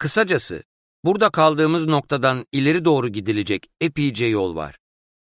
Kısacası, burada kaldığımız noktadan ileri doğru gidilecek epeyce yol var.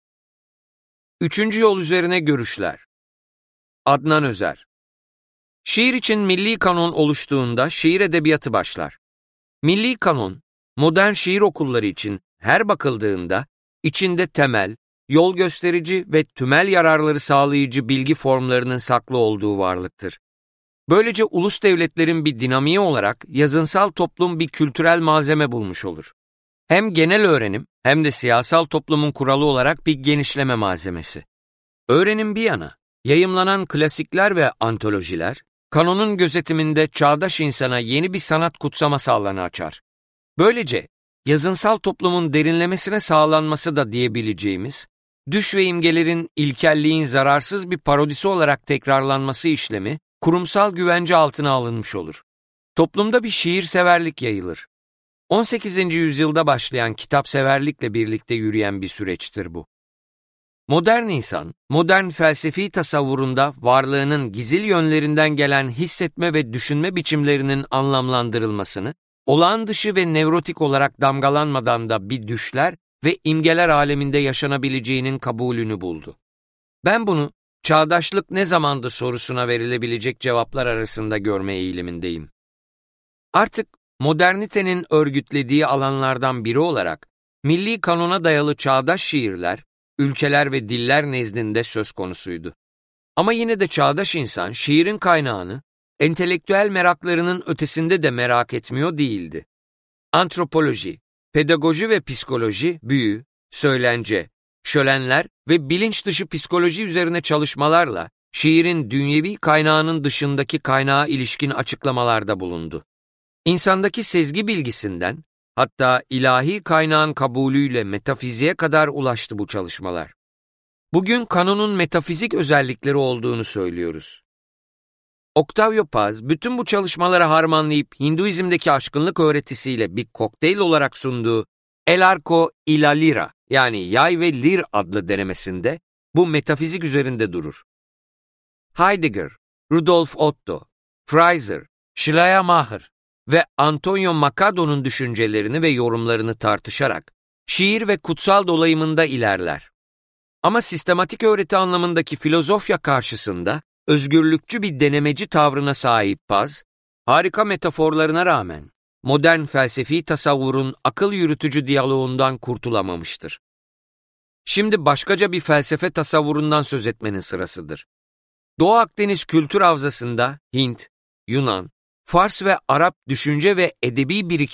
Üçüncü yol üzerine görüşler. Adnan Özer. Şiir için milli kanon oluştuğunda şiir edebiyatı başlar. Milli kanon, modern şiir okulları için her bakıldığında içinde temel, yol gösterici ve tümel yararları sağlayıcı bilgi formlarının saklı olduğu varlıktır. Böylece ulus devletlerin bir dinamiği olarak yazınsal toplum bir kültürel malzeme bulmuş olur. Hem genel öğrenim hem de siyasal toplumun kuralı olarak bir genişleme malzemesi. Öğrenim bir yana, yayımlanan klasikler ve antolojiler, kanonun gözetiminde çağdaş insana yeni bir sanat kutsaması alanı açar. Böylece, yazınsal toplumun derinlemesine sağlanması da diyebileceğimiz, düş ve imgelerin ilkelliğin zararsız bir parodisi olarak tekrarlanması işlemi, kurumsal güvence altına alınmış olur. Toplumda bir şiirseverlik yayılır. 18. yüzyılda başlayan kitapseverlikle birlikte yürüyen bir süreçtir bu. Modern insan, modern felsefi tasavvurunda varlığının gizil yönlerinden gelen hissetme ve düşünme biçimlerinin anlamlandırılmasını, olağan dışı ve nevrotik olarak damgalanmadan da bir düşler ve imgeler aleminde yaşanabileceğinin kabulünü buldu. Ben bunu, çağdaşlık ne zamandı sorusuna verilebilecek cevaplar arasında görme eğilimindeyim. Artık modernitenin örgütlediği alanlardan biri olarak, milli kanona dayalı çağdaş şiirler, ülkeler ve diller nezdinde söz konusuydu. Ama yine de çağdaş insan şiirin kaynağını, entelektüel meraklarının ötesinde de merak etmiyor değildi. Antropoloji, pedagoji ve psikoloji, büyü, söylence, şölenler ve bilinç dışı psikoloji üzerine çalışmalarla şiirin dünyevi kaynağının dışındaki kaynağa ilişkin açıklamalarda bulundu. İnsandaki sezgi bilgisinden, hatta ilahi kaynağın kabulüyle metafiziğe kadar ulaştı bu çalışmalar. Bugün kanonun metafizik özellikleri olduğunu söylüyoruz. Octavio Paz, bütün bu çalışmaları harmanlayıp Hinduizm'deki aşkınlık öğretisiyle bir kokteyl olarak sunduğu El Arco y la Lira, yani Yay ve Lir adlı denemesinde bu metafizik üzerinde durur. Heidegger, Rudolf Otto, Fraser, Schleiermacher ve Antonio Macado'nun düşüncelerini ve yorumlarını tartışarak şiir ve kutsal dolayımında ilerler. Ama sistematik öğreti anlamındaki filozofya karşısında özgürlükçü bir denemeci tavrına sahip Paz, harika metaforlarına rağmen modern felsefi tasavvurun akıl yürütücü diyaloğundan kurtulamamıştır. Şimdi başkaca bir felsefe tasavvurundan söz etmenin sırasıdır. Doğu Akdeniz kültür havzasında Hint, Yunan, Fars ve Arap düşünce ve edebi birikimleri